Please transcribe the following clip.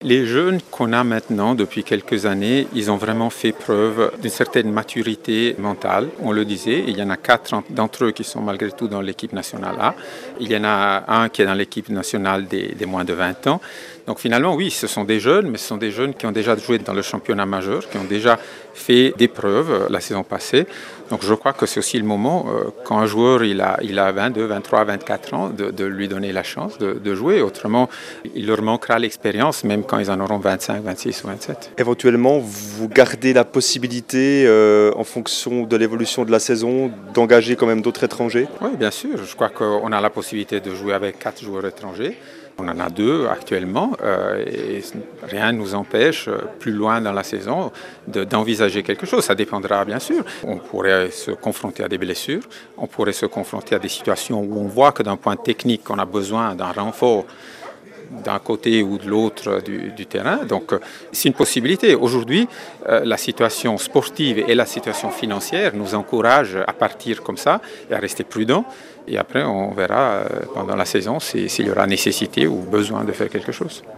Les jeunes qu'on a maintenant depuis quelques années, ils ont vraiment fait preuve d'une certaine maturité mentale, on le disait. Il y en a 4 d'entre eux qui sont malgré tout dans l'équipe nationale A. Il y en a un qui est dans l'équipe nationale des moins de 20 ans. Donc finalement, oui, ce sont des jeunes, mais ce sont des jeunes qui ont déjà joué dans le championnat majeur, qui ont déjà fait des preuves la saison passée. Donc je crois que c'est aussi le moment, quand un joueur il a 22, 23, 24 ans, de lui donner la chance de jouer. Autrement, il leur manquera l'expérience, même quand ils en auront 25, 26 ou 27. Éventuellement, vous gardez la possibilité, en fonction de l'évolution de la saison, d'engager quand même d'autres étrangers? Oui, bien sûr. Je crois qu'on a la possibilité de jouer avec 4 joueurs étrangers. On en a 2 actuellement et rien ne nous empêche, plus loin dans la saison, d'envisager quelque chose. Ça dépendra bien sûr. On pourrait se confronter à des blessures, on pourrait se confronter à des situations où on voit que d'un point technique, on a besoin d'un renfort d'un côté ou de l'autre du terrain. Donc c'est une possibilité. Aujourd'hui, la situation sportive et la situation financière nous encouragent à partir comme ça et à rester prudents. Et après, on verra pendant la saison s'il y aura nécessité ou besoin de faire quelque chose.